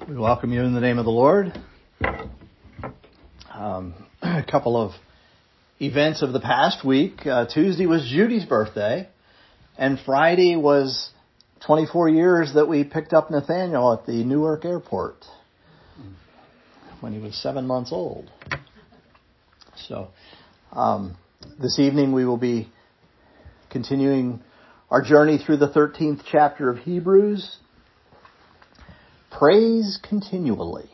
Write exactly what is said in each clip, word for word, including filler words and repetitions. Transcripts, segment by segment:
We welcome you in the name of the Lord. Um, a couple of events of the past week. Uh, Tuesday was Judy's birthday, and Friday was twenty-four years that we picked up Nathaniel at the Newark airport when he was seven months old. So um, this evening we will be continuing our journey through the thirteenth chapter of Hebrews. Praise continually.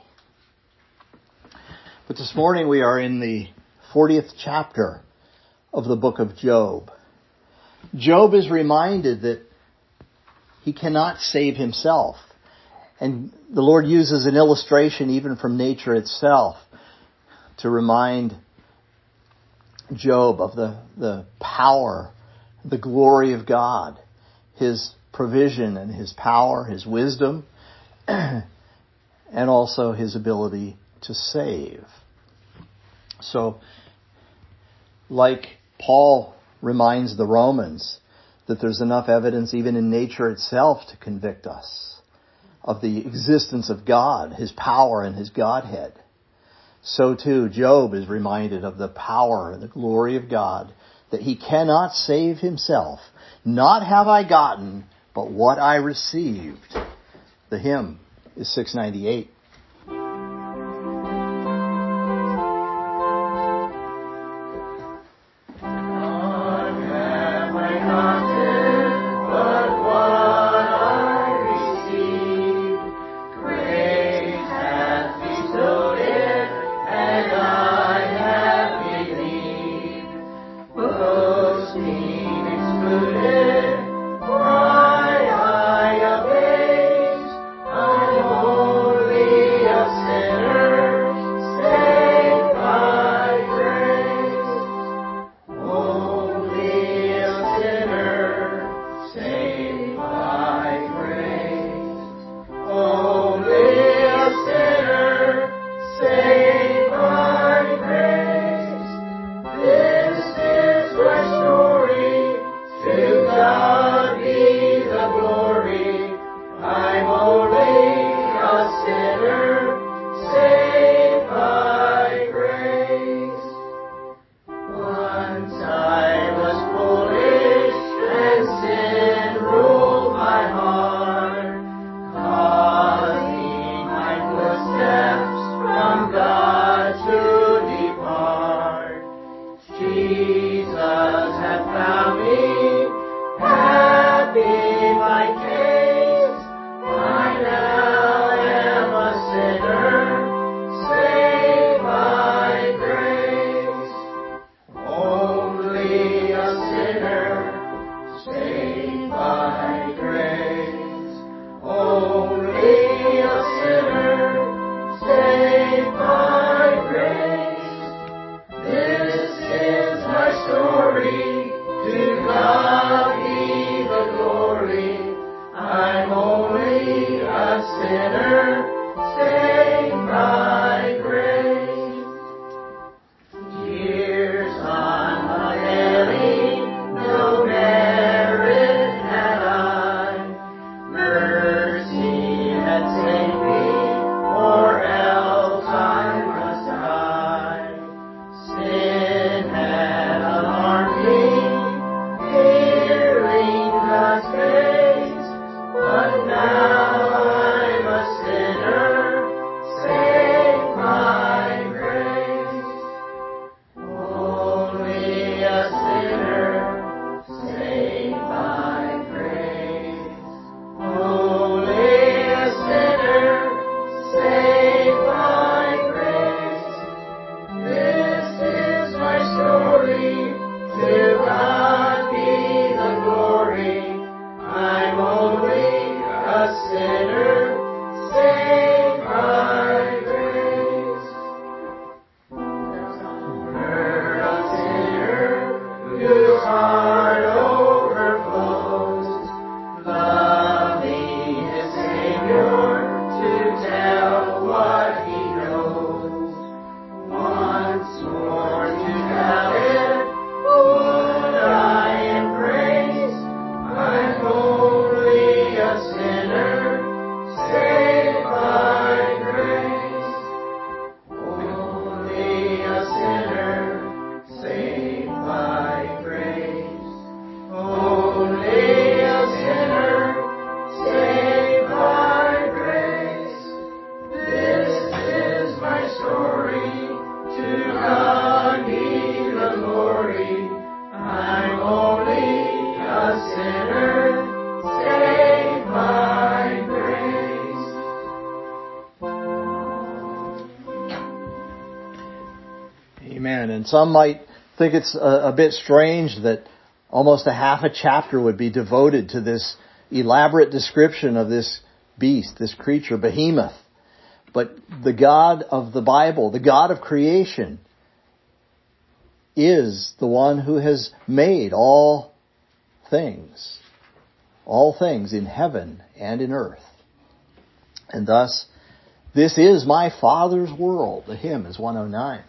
But this morning we are in the fortieth chapter of the book of Job. Job is reminded that he cannot save himself. And the Lord uses an illustration even from nature itself to remind Job of the, the power, the glory of God, His provision and His power, His wisdom, and also His ability to save. So, like Paul reminds the Romans that there's enough evidence even in nature itself to convict us of the existence of God, His power and His Godhead. So too, Job is reminded of the power and the glory of God, that he cannot save himself. Not have I gotten, but what I received. The hymn is six ninety-eight. Only And some might think it's a, a bit strange that almost a half a chapter would be devoted to this elaborate description of this beast, this creature, behemoth. But the God of the Bible, the God of creation, is the one who has made all things, all things in heaven and in earth. And thus, this is my Father's world. The hymn is one oh nine.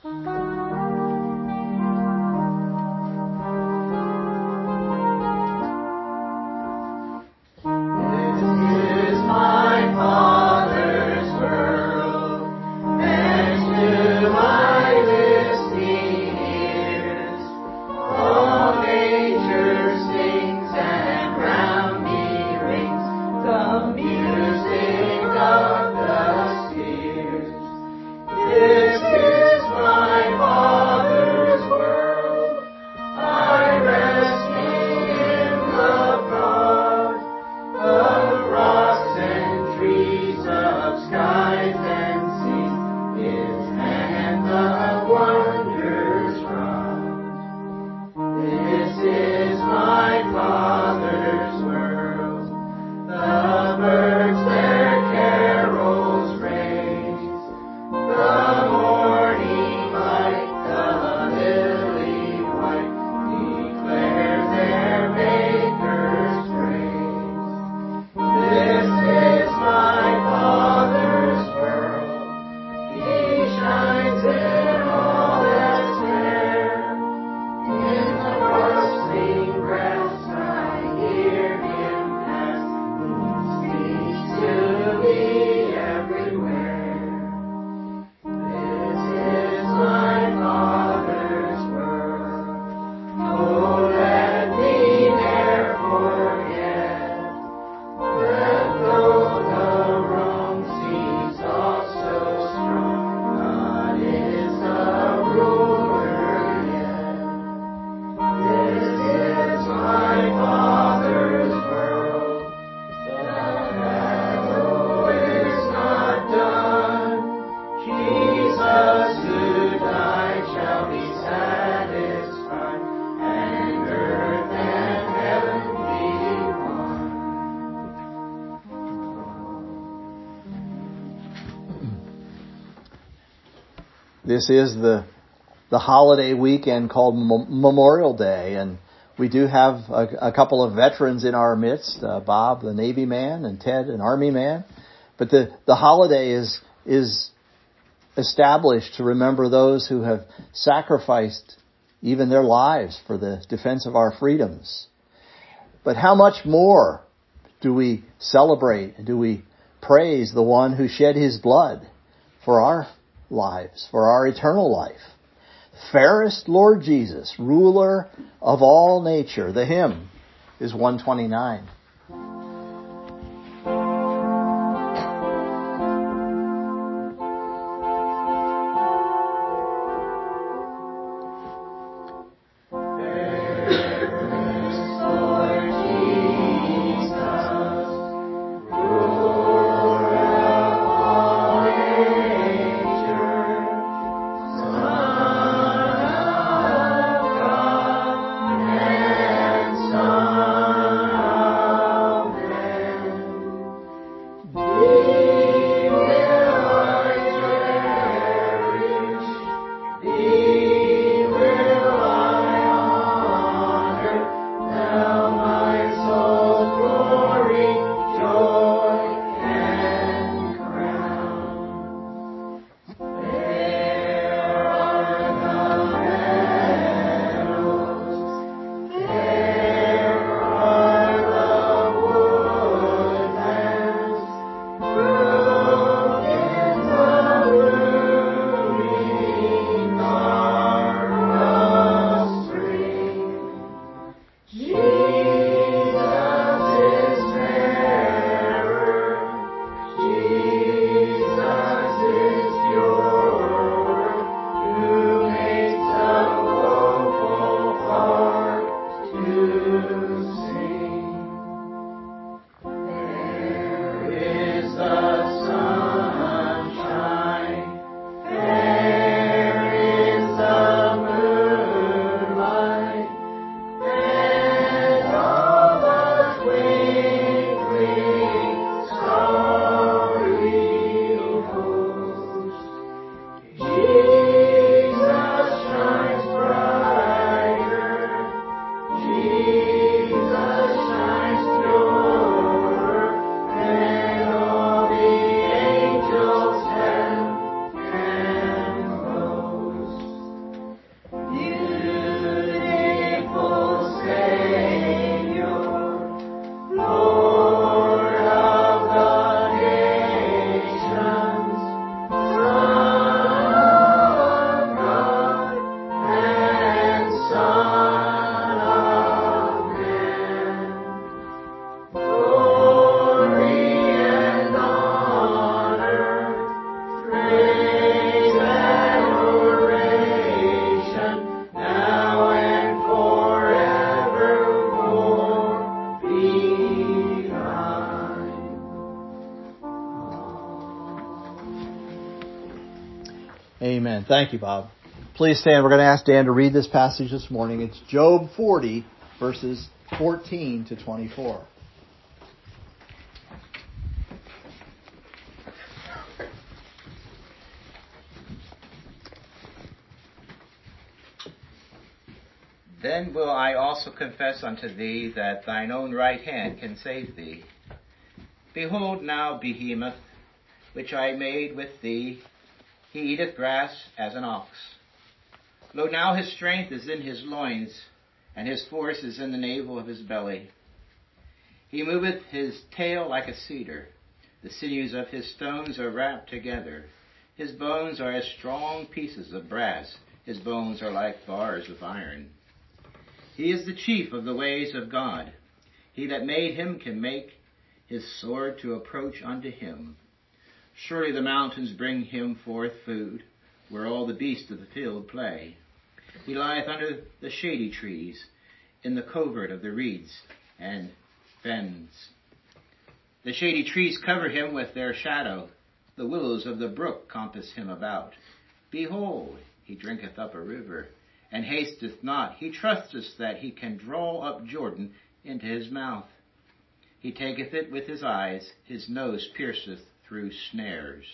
This is the the holiday weekend called M- Memorial Day, and we do have a, a couple of veterans in our midst, uh, Bob, the Navy man, and Ted, an Army man. But the, the holiday is is established to remember those who have sacrificed even their lives for the defense of our freedoms. But how much more do we celebrate, do we praise the one who shed his blood for our lives, for our eternal life? Fairest Lord Jesus, ruler of all nature. The hymn is one twenty-nine. Son Amen. Thank you, Bob. Please stand. We're going to ask Dan to read this passage this morning. It's Job forty, verses fourteen to twenty-four. Then will I also confess unto thee that thine own right hand can save thee. Behold now Behemoth, which I made with thee, he eateth grass as an ox. Lo, now his strength is in his loins, and his force is in the navel of his belly. He moveth his tail like a cedar. The sinews of his stones are wrapped together. His bones are as strong pieces of brass. His bones are like bars of iron. He is the chief of the ways of God. He that made him can make his sword to approach unto him. Surely the mountains bring him forth food, where all the beasts of the field play. He lieth under the shady trees, in the covert of the reeds and fens. The shady trees cover him with their shadow. The willows of the brook compass him about. Behold, he drinketh up a river, and hasteth not. He trusteth that he can draw up Jordan into his mouth. He taketh it with his eyes. His nose pierceth through snares.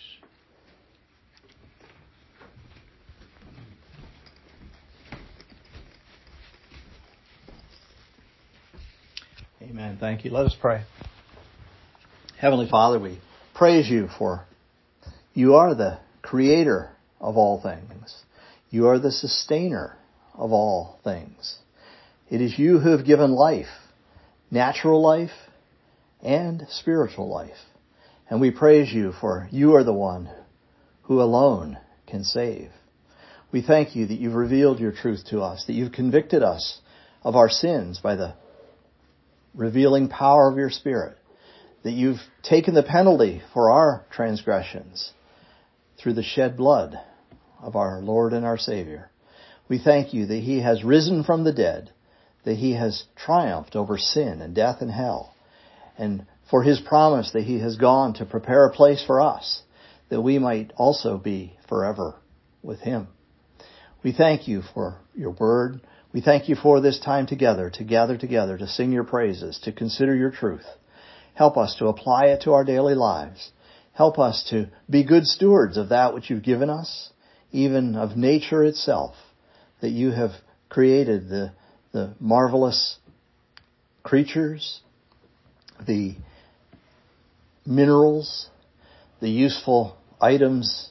Amen. Thank you. Let us pray. Heavenly Father, we praise you for you are the creator of all things. You are the sustainer of all things. It is you who have given life, natural life and spiritual life. And we praise you for you are the one who alone can save. We thank you that you've revealed your truth to us, that you've convicted us of our sins by the revealing power of your Spirit, that you've taken the penalty for our transgressions through the shed blood of our Lord and our Savior. We thank you that he has risen from the dead, that he has triumphed over sin and death and hell, and for his promise that he has gone to prepare a place for us, that we might also be forever with him. We thank you for your word. We thank you for this time together, to gather together, to sing your praises, to consider your truth. Help us to apply it to our daily lives. Help us to be good stewards of that which you've given us, even of nature itself, that you have created the, the marvelous creatures, the minerals, the useful items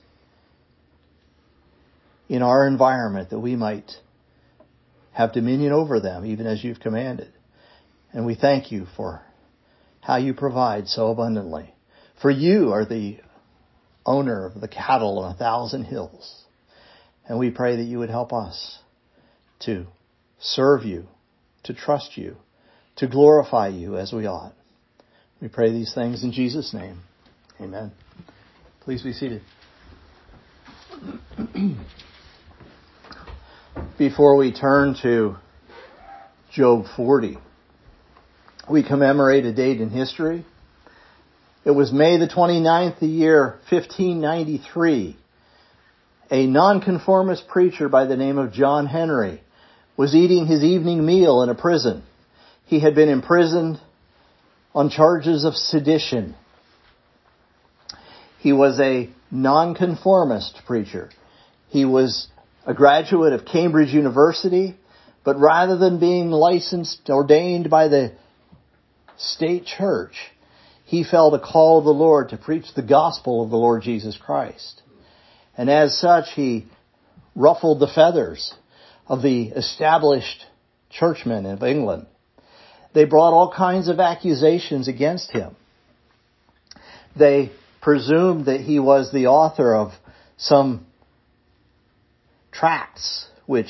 in our environment, that we might have dominion over them, even as you've commanded. And we thank you for how you provide so abundantly. For you are the owner of the cattle on a thousand hills. And we pray that you would help us to serve you, to trust you, to glorify you as we ought. We pray these things in Jesus' name. Amen. Please be seated. Before we turn to Job forty, we commemorate a date in history. It was May the twenty-ninth, the year fifteen ninety-three. A nonconformist preacher by the name of John Henry was eating his evening meal in a prison. He had been imprisoned on charges of sedition. He was a nonconformist preacher. He was a graduate of Cambridge University, but rather than being licensed, ordained by the state church, he felt a call of the Lord to preach the gospel of the Lord Jesus Christ. And as such, he ruffled the feathers of the established churchmen of England. They brought all kinds of accusations against him. They presumed that he was the author of some tracts which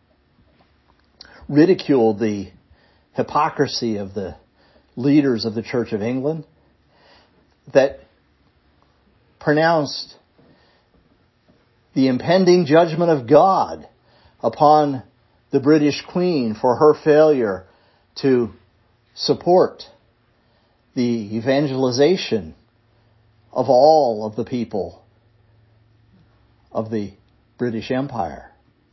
ridiculed the hypocrisy of the leaders of the Church of England, that pronounced the impending judgment of God upon the British Queen for her failure to support the evangelization of all of the people of the British Empire.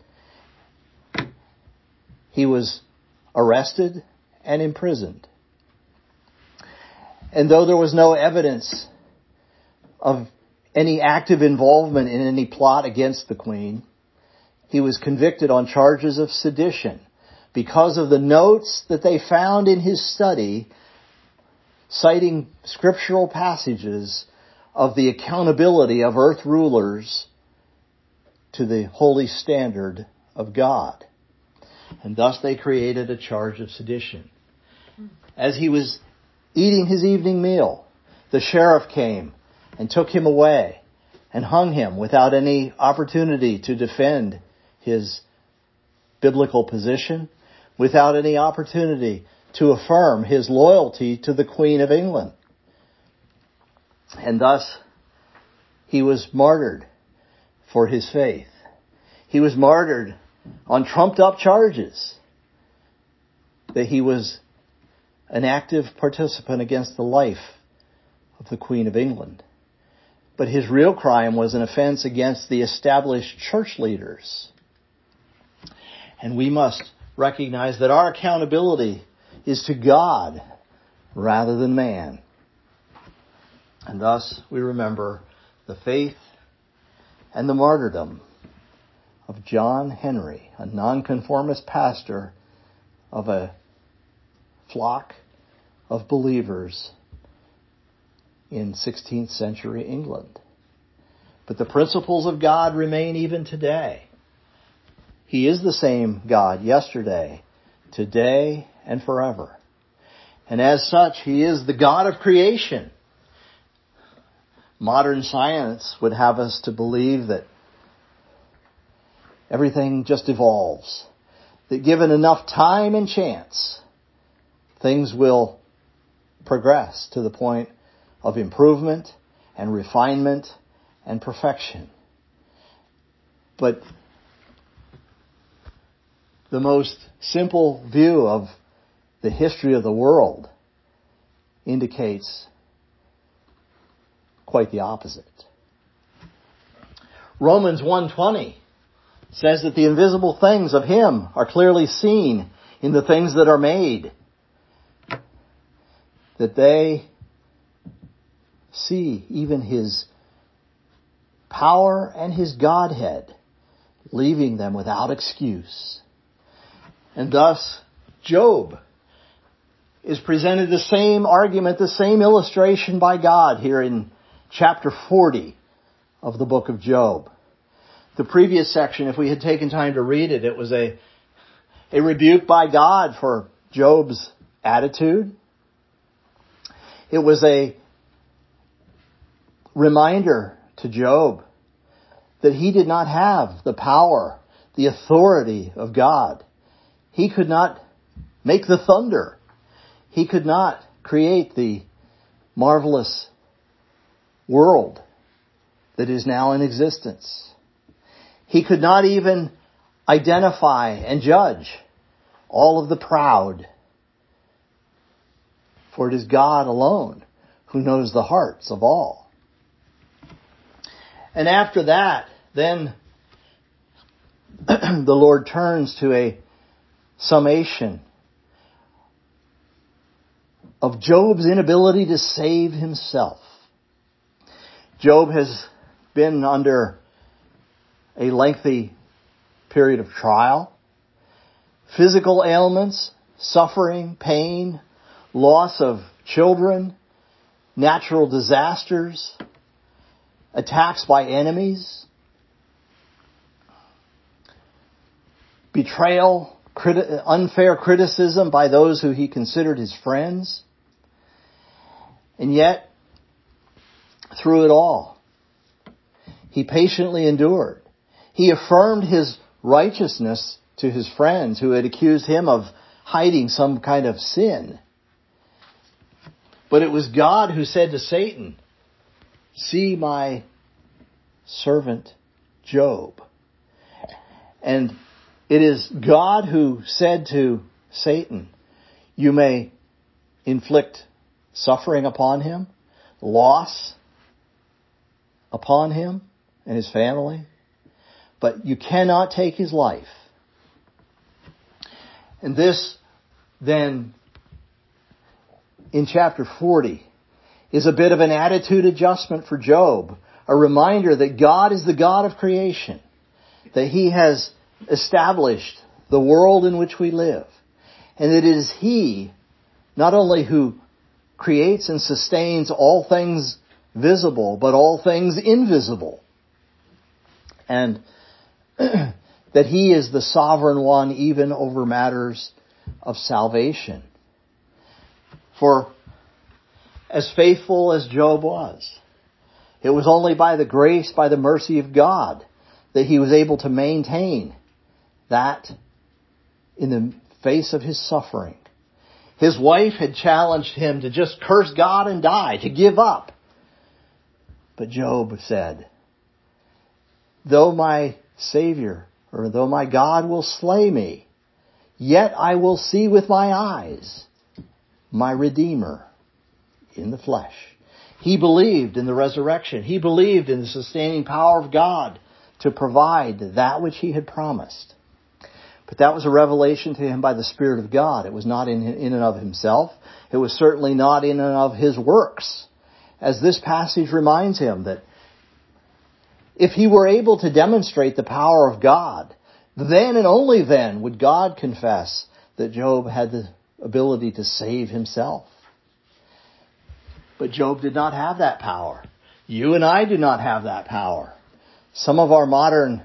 He was arrested and imprisoned. And though there was no evidence of any active involvement in any plot against the Queen, he was convicted on charges of sedition because of the notes that they found in his study citing scriptural passages of the accountability of earth rulers to the holy standard of God. And thus they created a charge of sedition. As he was eating his evening meal, the sheriff came and took him away and hung him without any opportunity to defend his biblical position, without any opportunity to affirm his loyalty to the Queen of England. And thus, he was martyred for his faith. He was martyred on trumped up charges that he was an active participant against the life of the Queen of England. But his real crime was an offense against the established church leaders. And we must recognize that our accountability is to God rather than man. And thus we remember the faith and the martyrdom of John Henry, a nonconformist pastor of a flock of believers in sixteenth century England. But the principles of God remain even today. He is the same God yesterday, today, and forever. And as such, He is the God of creation. Modern science would have us to believe that everything just evolves. That given enough time and chance, things will progress to the point of improvement and refinement and perfection. But the most simple view of the history of the world indicates quite the opposite. Romans one twenty says that the invisible things of Him are clearly seen in the things that are made. That they see even His power and His Godhead, leaving them without excuse. And thus, Job is presented the same argument, the same illustration by God here in chapter forty of the book of Job. The previous section, if we had taken time to read it, it was a, a rebuke by God for Job's attitude. It was a reminder to Job that he did not have the power, the authority of God. He could not make the thunder. He could not create the marvelous world that is now in existence. He could not even identify and judge all of the proud. For it is God alone who knows the hearts of all. And after that, then the Lord turns to a summation of Job's inability to save himself. Job has been under a lengthy period of trial, physical ailments, suffering, pain, loss of children, natural disasters, attacks by enemies, betrayal, criti- unfair criticism by those who he considered his friends. And yet, through it all, he patiently endured. He affirmed his righteousness to his friends who had accused him of hiding some kind of sin. But it was God who said to Satan, "See my servant Job." And it is God who said to Satan, "You may inflict suffering upon him, loss upon him and his family, but you cannot take his life. And this, then, in chapter forty, is a bit of an attitude adjustment for Job, a reminder that God is the God of creation, that he has established the world in which we live, and it is he not only who creates and sustains all things visible, but all things invisible, and that he is the sovereign one even over matters of salvation. For as faithful as Job was, it was only by the grace, by the mercy of God, that he was able to maintain that in the face of his suffering. His wife had challenged him to just curse God and die, to give up. But Job said, though my Savior, or though my God will slay me, yet I will see with my eyes my Redeemer in the flesh. He believed in the resurrection. He believed in the sustaining power of God to provide that which he had promised. But that was a revelation to him by the Spirit of God. It was not in, in and of himself. It was certainly not in and of his works. As this passage reminds him that if he were able to demonstrate the power of God, then and only then would God confess that Job had the ability to save himself. But Job did not have that power. You and I do not have that power. Some of our modern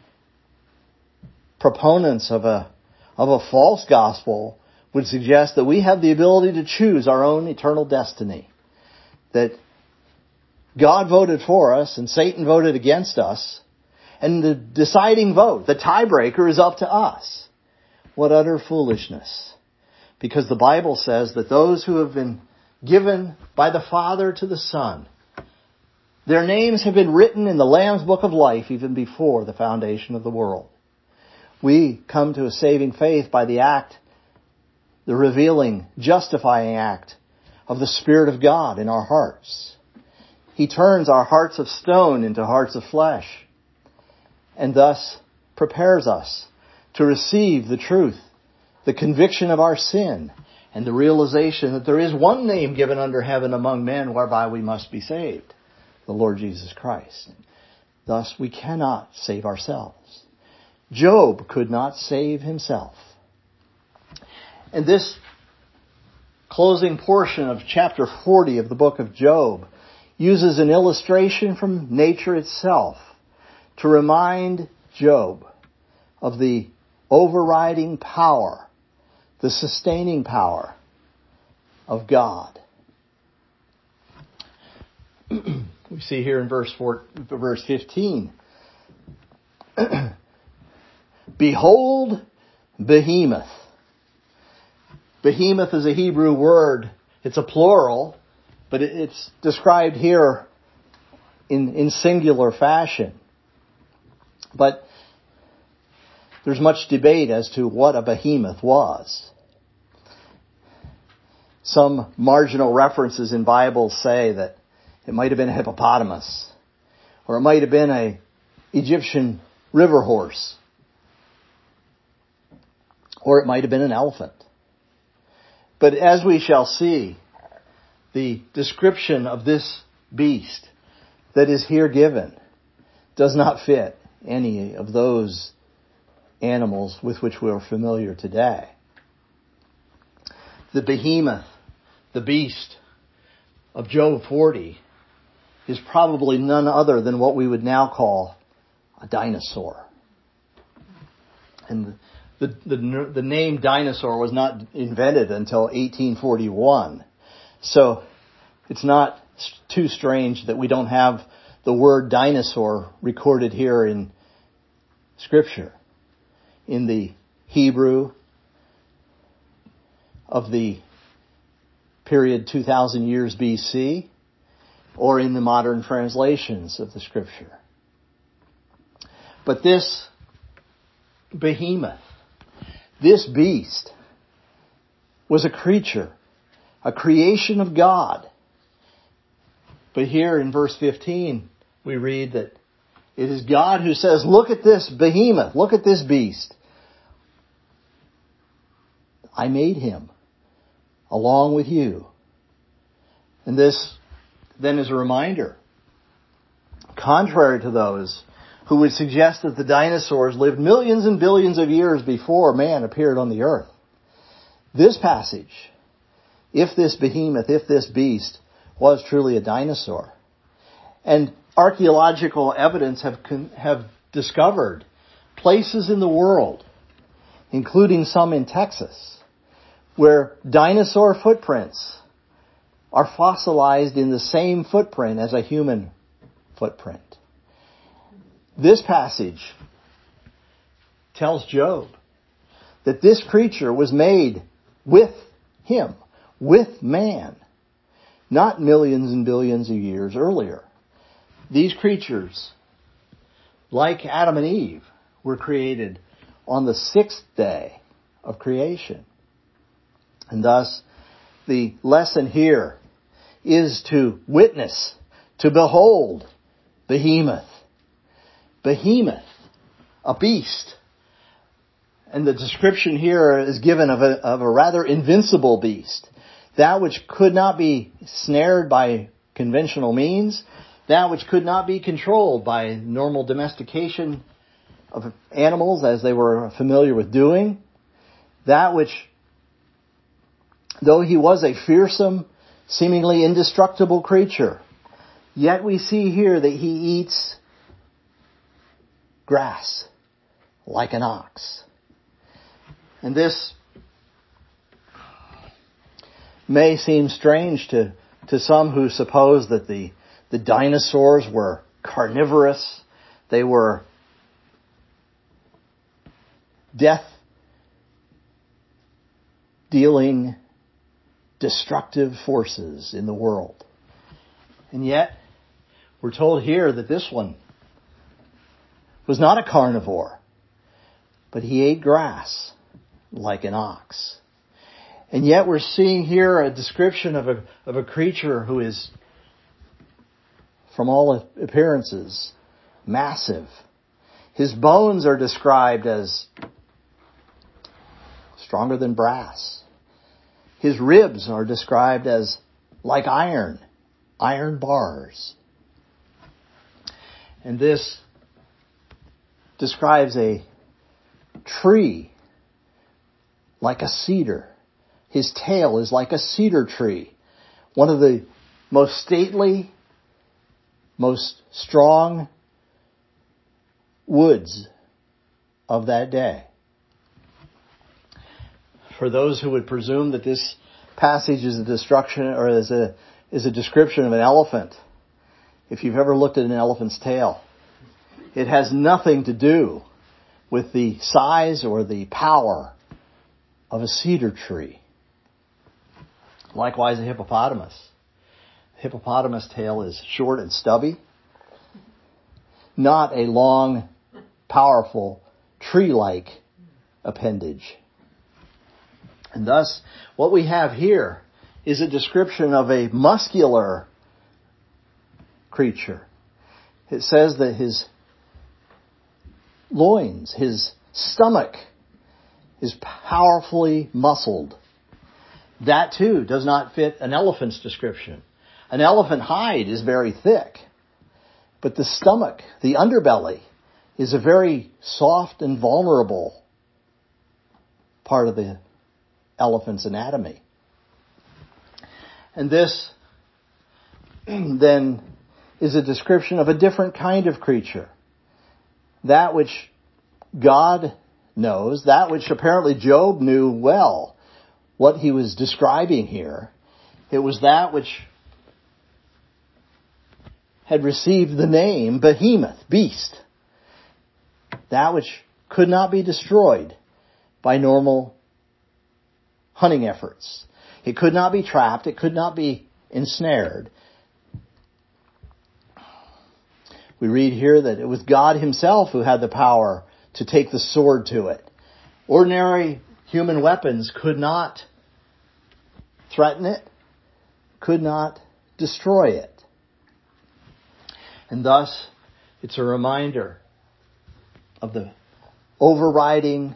proponents of a of a false gospel would suggest that we have the ability to choose our own eternal destiny. That God voted for us and Satan voted against us, and the deciding vote, the tiebreaker, is up to us. What utter foolishness. Because the Bible says that those who have been given by the Father to the Son, their names have been written in the Lamb's Book of Life even before the foundation of the world. We come to a saving faith by the act, the revealing, justifying act of the Spirit of God in our hearts. He turns our hearts of stone into hearts of flesh, and thus prepares us to receive the truth, the conviction of our sin, and the realization that there is one name given under heaven among men whereby we must be saved, the Lord Jesus Christ. Thus, we cannot save ourselves. Job could not save himself. And this closing portion of chapter forty of the book of Job uses an illustration from nature itself to remind Job of the overriding power, the sustaining power of God. We see here in verse four, verse fifteen, behold, behemoth. Behemoth is a Hebrew word. It's a plural, but it's described here in, in singular fashion. But there's much debate as to what a behemoth was. Some marginal references in Bibles say that it might have been a hippopotamus, or it might have been a Egyptian river horse, or it might have been an elephant. But as we shall see, the description of this beast that is here given does not fit any of those animals with which we are familiar today. The behemoth, the beast of Job forty, is probably none other than what we would now call a dinosaur. And the, the, the name dinosaur was not invented until eighteen forty-one. So it's not too strange that we don't have the word dinosaur recorded here in Scripture. In the Hebrew of the period two thousand years B C, or in the modern translations of the Scripture. But this behemoth, this beast, was a creature, a creation of God. But here in verse fifteen, we read that It is God who says, look at this behemoth, look at this beast. I made him along with you. And this then is a reminder, contrary to those who would suggest that the dinosaurs lived millions and billions of years before man appeared on the earth. This passage, if this behemoth, if this beast was truly a dinosaur, and archaeological evidence have have discovered places in the world, including some in Texas, where dinosaur footprints are fossilized in the same footprint as a human footprint. This passage tells Job that this creature was made with him, with man, not millions and billions of years earlier. These creatures, like Adam and Eve, were created on the sixth day of creation. And thus, the lesson here is to witness, to behold behemoth. Behemoth, a beast. And the description here is given of a, of a rather invincible beast. That which could not be snared by conventional means. That which could not be controlled by normal domestication of animals as they were familiar with doing. That which, though he was a fearsome, seemingly indestructible creature, yet we see here that he eats grass like an ox. And this may seem strange to, to some who suppose that the, the dinosaurs were carnivorous. They were death-dealing, destructive forces in the world. And yet, we're told here that this one was not a carnivore, but he ate grass like an ox. And yet we're seeing here a description of a, of a creature who is, from all appearances, massive. His bones are described as stronger than brass. His ribs are described as like iron, iron bars. And this describes a tree like a cedar. His tail is like a cedar tree. One of the most stately, most strong woods of that day. For those who would presume that this passage is a destruction or is a is a description of an elephant, if you've ever looked at an elephant's tail, it has nothing to do with the size or the power of a cedar tree. Likewise, a hippopotamus. A hippopotamus tail is short and stubby, not a long, powerful, tree-like appendage. And thus, what we have here is a description of a muscular creature. It says that his loins, his stomach, is powerfully muscled. That too does not fit an elephant's description. An elephant hide is very thick, but the stomach, the underbelly, is a very soft and vulnerable part of the elephant's anatomy. And this then is a description of a different kind of creature. That which God knows, that which apparently Job knew well, what he was describing here. It was that which had received the name Behemoth, beast. That which could not be destroyed by normal hunting efforts. It could not be trapped. It could not be ensnared. We read here that it was God himself who had the power to take the sword to it. Ordinary human weapons could not threaten it, could not destroy it. And thus, It's a reminder of the overriding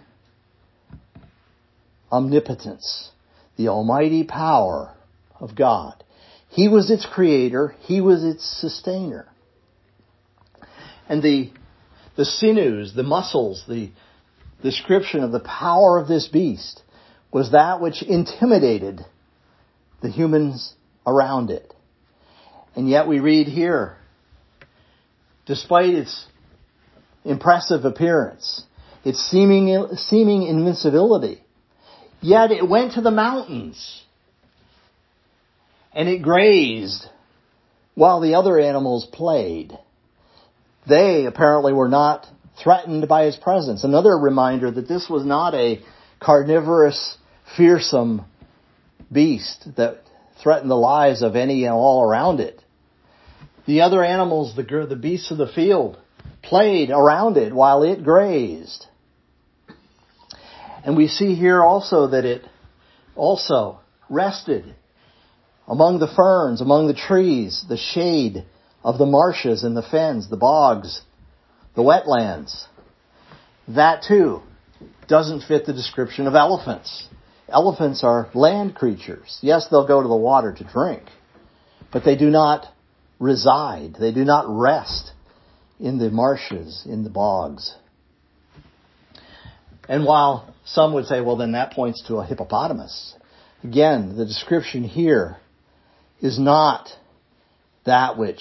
omnipotence, the almighty power of God. He was its creator. He was its sustainer. And the, the sinews, the muscles, the description of the power of this beast was that which intimidated the humans around it. And yet we read here, despite its impressive appearance, its seeming, seeming invincibility, yet it went to the mountains and it grazed while the other animals played. They apparently were not threatened by his presence. Another reminder that this was not a carnivorous, fearsome beast that threatened the lives of any and all around it. The other animals, the, the beasts of the field, played around it while it grazed. And we see here also that it also rested among the ferns, among the trees, the shade of the marshes and the fens, the bogs, the wetlands. That too doesn't fit the description of elephants. Elephants are land creatures. Yes, they'll go to the water to drink, but they do not reside. They do not rest in the marshes, in the bogs. And while some would say, well, then that points to a hippopotamus. Again, the description here is not that which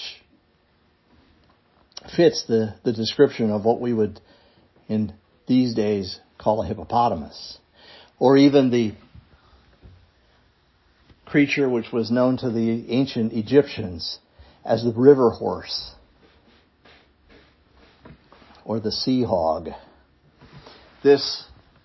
fits the, the description of what we would in these days call a hippopotamus. Or even the creature which was known to the ancient Egyptians as the river horse or the sea hog. This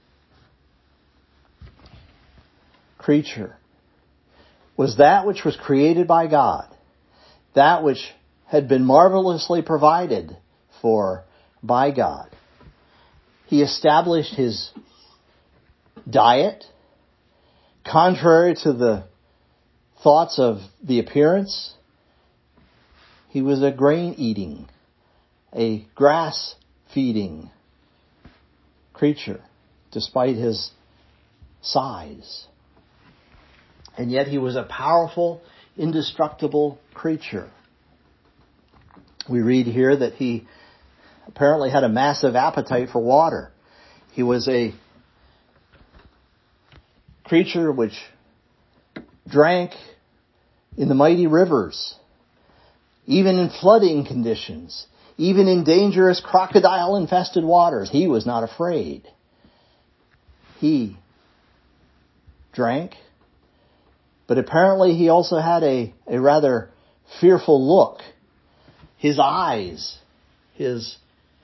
creature was that which was created by God, that which had been marvelously provided for by God. He established his diet contrary to the thoughts of the appearance. He was a grain eating, a grass feeding creature, despite his size. And yet he was a powerful, indestructible creature. We read here that he apparently had a massive appetite for water. He was a creature which drank in the mighty rivers, even in flooding conditions, even in dangerous crocodile-infested waters. He was not afraid. He drank, but apparently he also had a, a rather fearful look. His eyes, his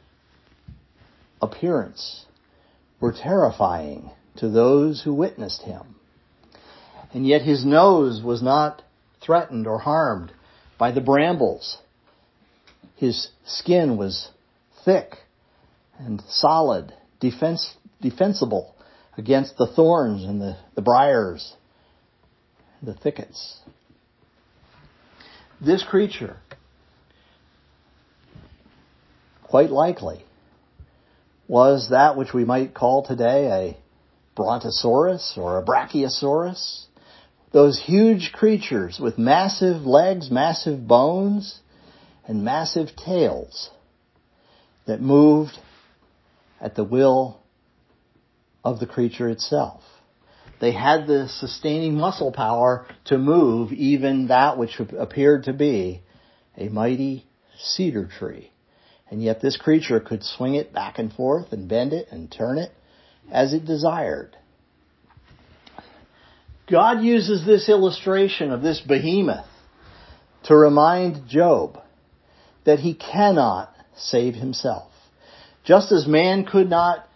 appearance were terrifying to those who witnessed him. And yet his nose was not threatened or harmed by the brambles. His skin was thick and solid, defense, defensible against the thorns and the, the briars, the thickets. This creature, quite likely, was that which we might call today a brontosaurus or a brachiosaurus. Those huge creatures with massive legs, massive bones, and massive tails that moved at the will of the creature itself. They had the sustaining muscle power to move even that which appeared to be a mighty cedar tree. And yet this creature could swing it back and forth and bend it and turn it as it desired. God uses this illustration of this behemoth to remind Job that he cannot save himself. Just as man could not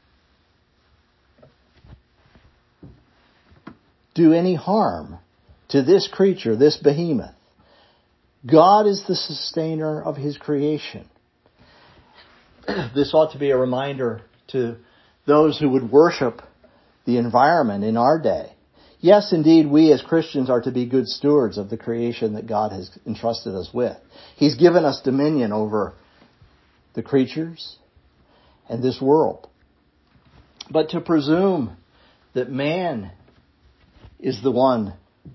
do any harm to this creature, this behemoth, God is the sustainer of his creation. This ought to be a reminder to those who would worship the environment in our day. Yes, indeed, we as Christians are to be good stewards of the creation that God has entrusted us with. He's given us dominion over the creatures, and this world. But to presume that man is the one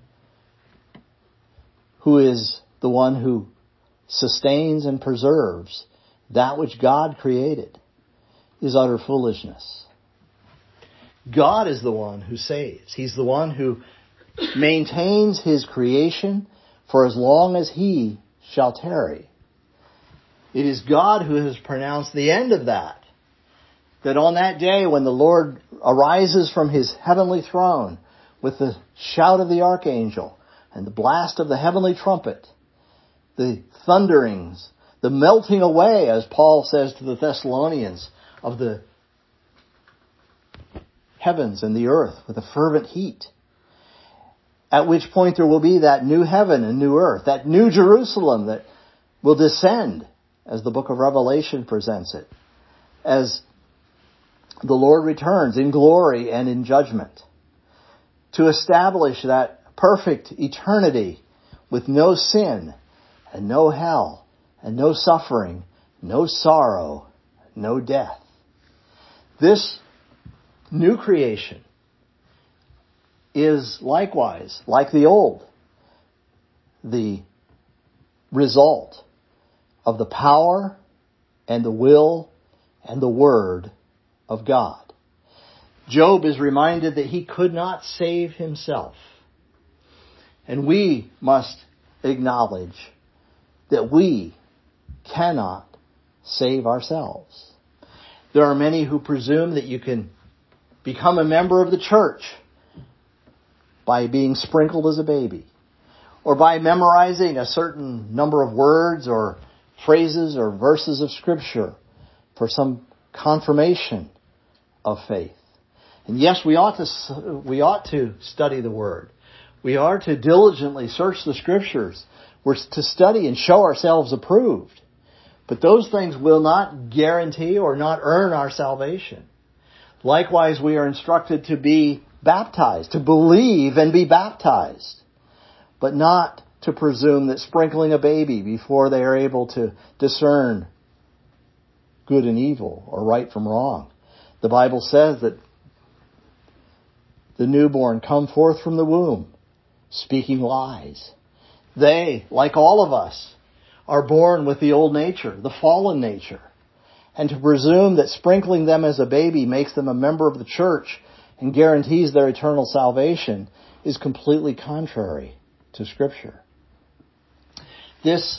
who is the one who sustains and preserves that which God created is utter foolishness. God is the one who saves. He's the one who maintains His creation for as long as He shall tarry. It is God who has pronounced the end of that. That on that day when the Lord arises from His heavenly throne with the shout of the archangel and the blast of the heavenly trumpet, the thunderings, the melting away, as Paul says to the Thessalonians, of the heavens and the earth with a fervent heat. At which point there will be that new heaven and new earth, that new Jerusalem that will descend, as the book of Revelation presents it, as the Lord returns in glory and in judgment to establish that perfect eternity with no sin and no hell and no suffering, no sorrow, no death. This new creation is likewise, like the old, the result of the power and the will and the word of God. Job is reminded that he could not save himself. And we must acknowledge that we cannot save ourselves. There are many who presume that you can become a member of the church by being sprinkled as a baby, or by memorizing a certain number of words or phrases or verses of Scripture for some confirmation of faith. And yes, we ought to we ought to study the Word. We are to diligently search the Scriptures. We're to study and show ourselves approved. But those things will not guarantee or not earn our salvation. Likewise, we are instructed to be baptized, to believe and be baptized, but not to presume that sprinkling a baby before they are able to discern good and evil or right from wrong. The Bible says that the newborn come forth from the womb speaking lies. They, like all of us, are born with the old nature, the fallen nature. And to presume that sprinkling them as a baby makes them a member of the church and guarantees their eternal salvation is completely contrary to Scripture. This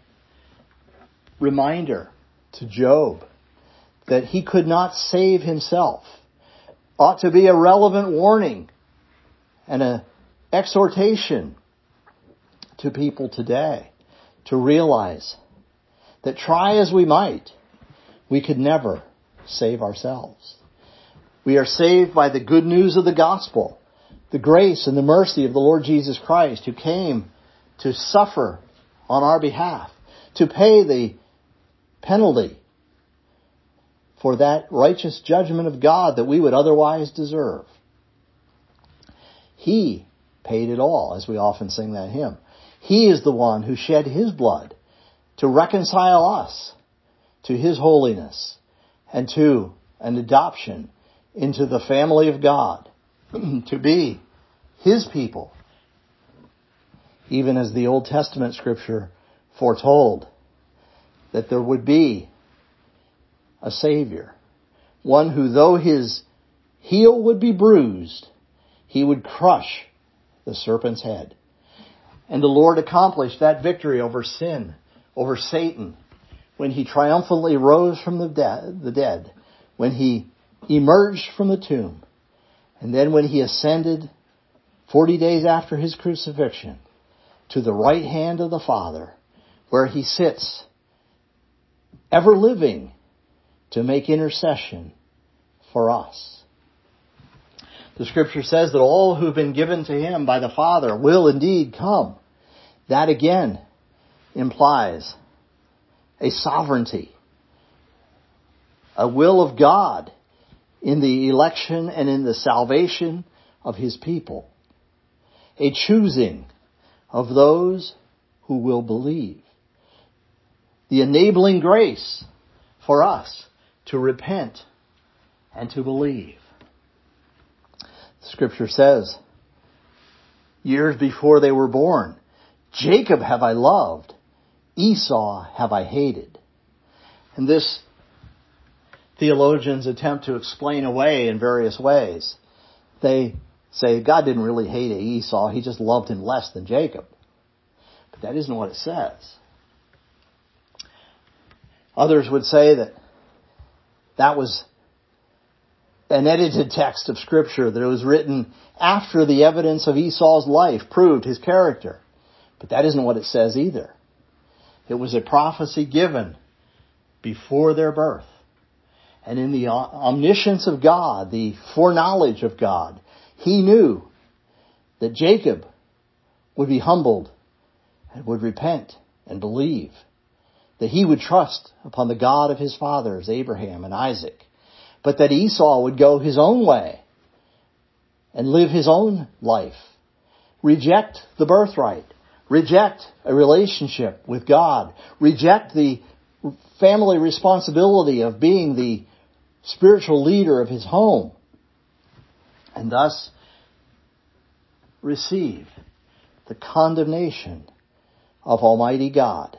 reminder to Job that he could not save himself ought to be a relevant warning and an exhortation to people today to realize that try as we might, we could never save ourselves. We are saved by the good news of the gospel, the grace and the mercy of the Lord Jesus Christ, who came to suffer on our behalf, to pay the penalty for that righteous judgment of God that we would otherwise deserve. He paid it all, as we often sing that hymn. He is the one who shed His blood to reconcile us to His holiness and to an adoption into the family of God, to be His people, even as the Old Testament Scripture foretold that there would be a Savior, one who, though His heel would be bruised, He would crush the serpent's head. And the Lord accomplished that victory over sin, over Satan, when He triumphantly rose from the, de- the dead, when He emerged from the tomb, and then when He ascended forty days after His crucifixion to the right hand of the Father, where He sits, ever living, to make intercession for us. The Scripture says that all who've been given to Him by the Father will indeed come. That again implies a sovereignty, a will of God in the election and in the salvation of His people. A choosing of those who will believe. The enabling grace for us to repent and to believe. Scripture says, years before they were born, Jacob have I loved, Esau have I hated. And this theologians attempt to explain away in various ways. They say God didn't really hate Esau, he just loved him less than Jacob. But that isn't what it says. Others would say that that was an edited text of Scripture, that it was written after the evidence of Esau's life proved his character. But that isn't what it says either. It was a prophecy given before their birth. And in the omniscience of God, the foreknowledge of God, he knew that Jacob would be humbled and would repent and believe, that he would trust upon the God of his fathers, Abraham and Isaac, but that Esau would go his own way and live his own life, reject the birthright, reject a relationship with God, reject the family responsibility of being the spiritual leader of his home, and thus receive the condemnation of Almighty God.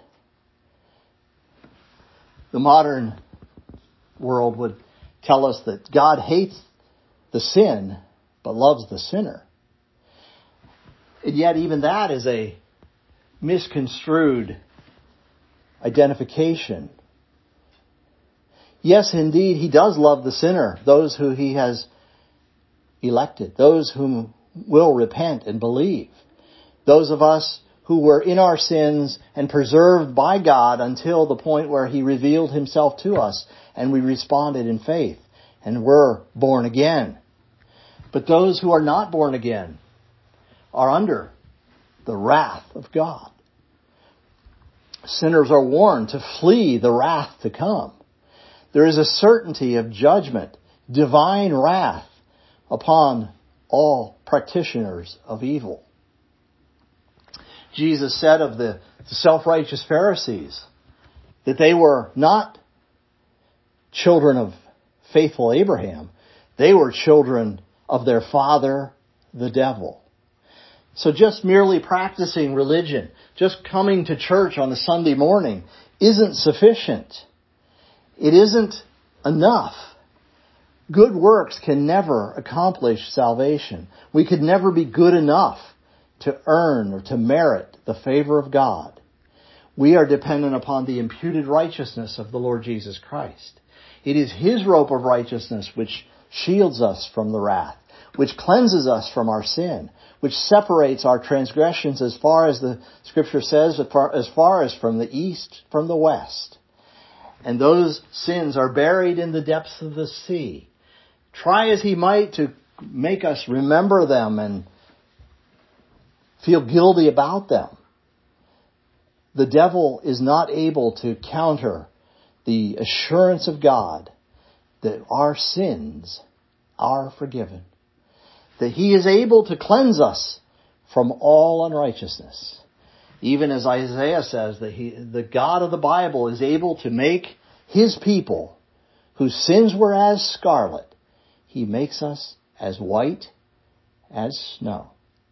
The modern world would tell us that God hates the sin, but loves the sinner. And yet even that is a misconstrued identification. Yes, indeed, he does love the sinner, those who he has elected, those whom will repent and believe, those of us who were in our sins and preserved by God until the point where he revealed himself to us and we responded in faith and were born again. But those who are not born again are under the wrath of God. Sinners are warned to flee the wrath to come. There is a certainty of judgment, divine wrath upon all practitioners of evil. Jesus said of the self-righteous Pharisees that they were not children of faithful Abraham. They were children of their father, the devil. So just merely practicing religion, just coming to church on a Sunday morning isn't sufficient. It isn't enough. Good works can never accomplish salvation. We could never be good enough to earn or to merit the favor of God. We are dependent upon the imputed righteousness of the Lord Jesus Christ. It is his robe of righteousness which shields us from the wrath, which cleanses us from our sin, which separates our transgressions as far as the Scripture says, as far, as far as from the east from the west. And those sins are buried in the depths of the sea. Try as he might to make us remember them and feel guilty about them, the devil is not able to counter the assurance of God that our sins are forgiven, that he is able to cleanse us from all unrighteousness. Even as Isaiah says that he, the God of the Bible is able to make his people, whose sins were as scarlet, he makes us as white as snow.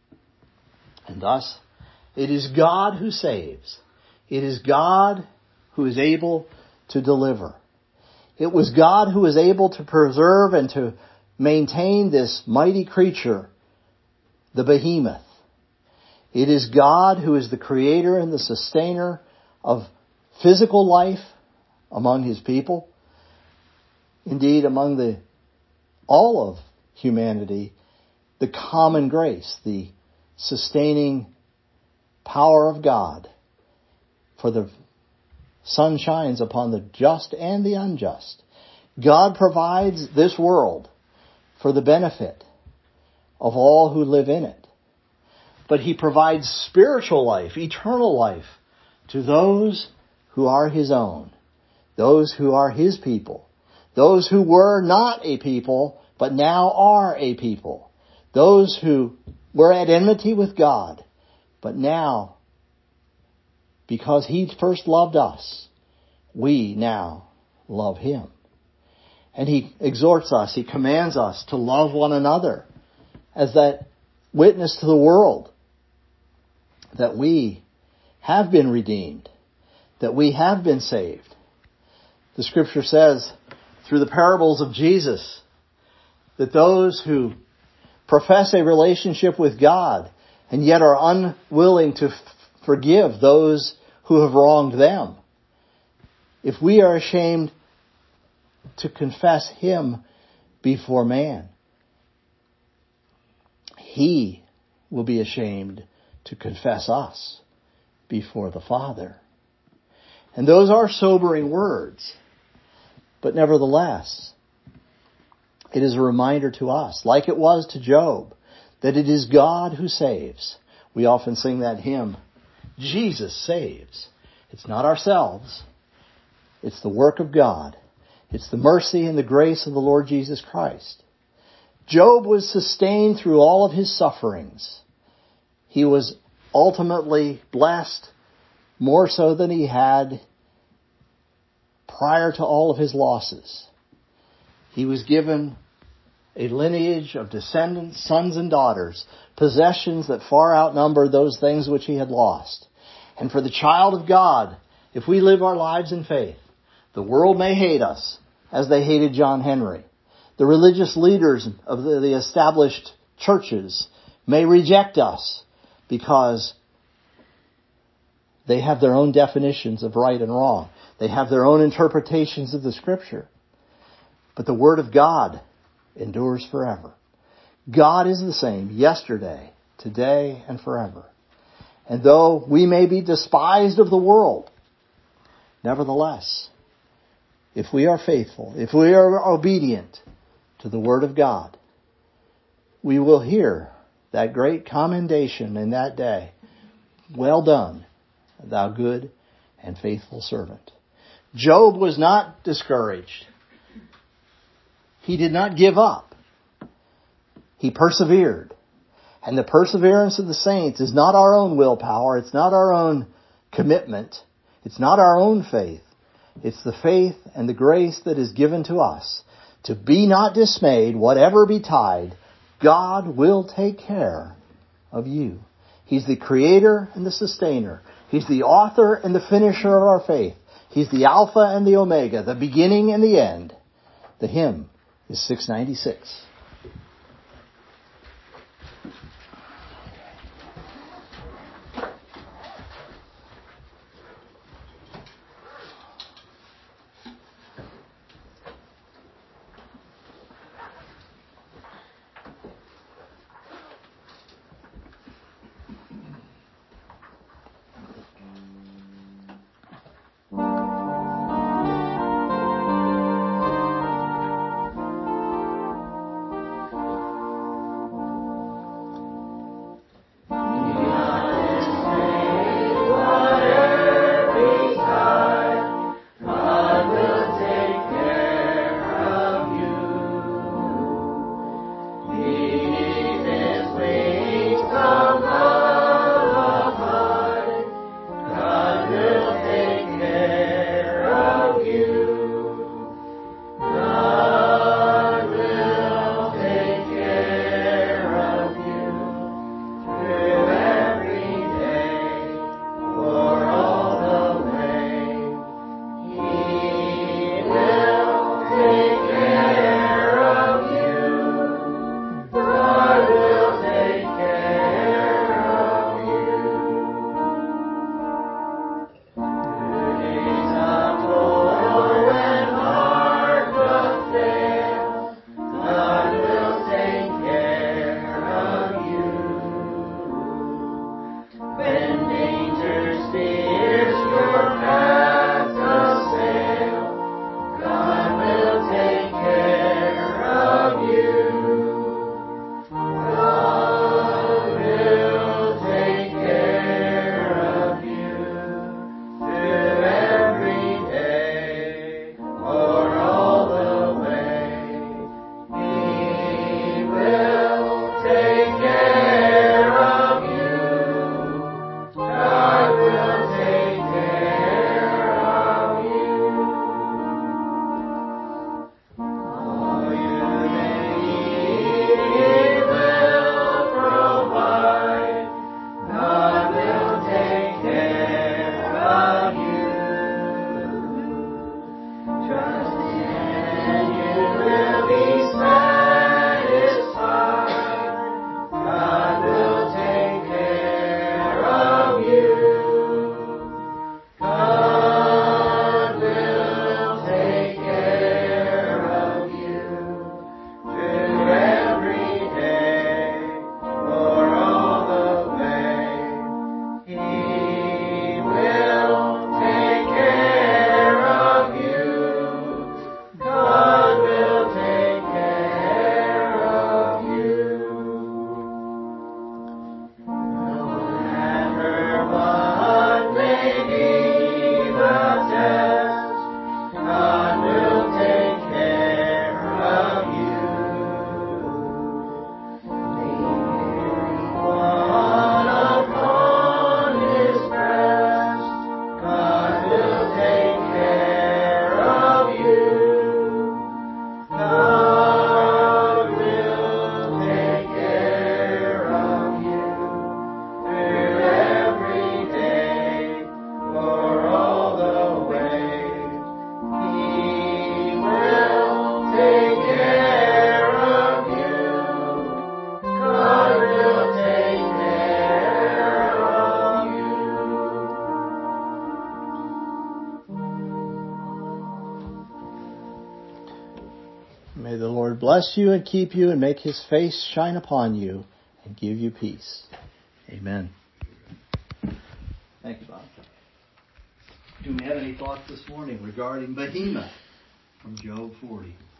And thus, it is God who saves. It is God who is able to deliver. It was God who was able to preserve and to maintain this mighty creature, the behemoth. It is God who is the creator and the sustainer of physical life among his people. Indeed, among the all of humanity, the common grace, the sustaining power of God. For the sun shines upon the just and the unjust. God provides this world for the benefit of all who live in it. But he provides spiritual life, eternal life, to those who are his own, those who are his people, those who were not a people, but now are a people, those who were at enmity with God, but now, because he first loved us, we now love Him. And He exhorts us, He commands us to love one another as that witness to the world that we have been redeemed, that we have been saved. The Scripture says through the parables of Jesus that those who profess a relationship with God and yet are unwilling to f- forgive those who have wronged them, if we are ashamed to confess Him before man, He will be ashamed to confess us before the Father. And those are sobering words, but nevertheless, it is a reminder to us, like it was to Job, that it is God who saves. We often sing that hymn, Jesus saves. It's not ourselves. It's the work of God. It's the mercy and the grace of the Lord Jesus Christ. Job was sustained through all of his sufferings. He was ultimately blessed more so than he had prior to all of his losses. He was given a lineage of descendants, sons and daughters, possessions that far outnumbered those things which he had lost. And for the child of God, if we live our lives in faith, the world may hate us as they hated John Henry. The religious leaders of the, the established churches may reject us because they have their own definitions of right and wrong. They have their own interpretations of the Scripture. But the Word of God endures forever. God is the same yesterday, today, and forever. And though we may be despised of the world, nevertheless, if we are faithful, if we are obedient to the Word of God, we will hear that great commendation in that day. Well done, thou good and faithful servant. Job was not discouraged. He did not give up. He persevered. And the perseverance of the saints is not our own willpower. It's not our own commitment. It's not our own faith. It's the faith and the grace that is given to us. To be not dismayed, whatever betide, God will take care of you. He's the creator and the sustainer. He's the author and the finisher of our faith. He's the Alpha and the Omega, the beginning and the end. The hymn is six ninety-six. May the Lord bless you and keep you and make His face shine upon you and give you peace. Amen. Thank you, Bob. Do we have any thoughts this morning regarding Behemoth from Job forty?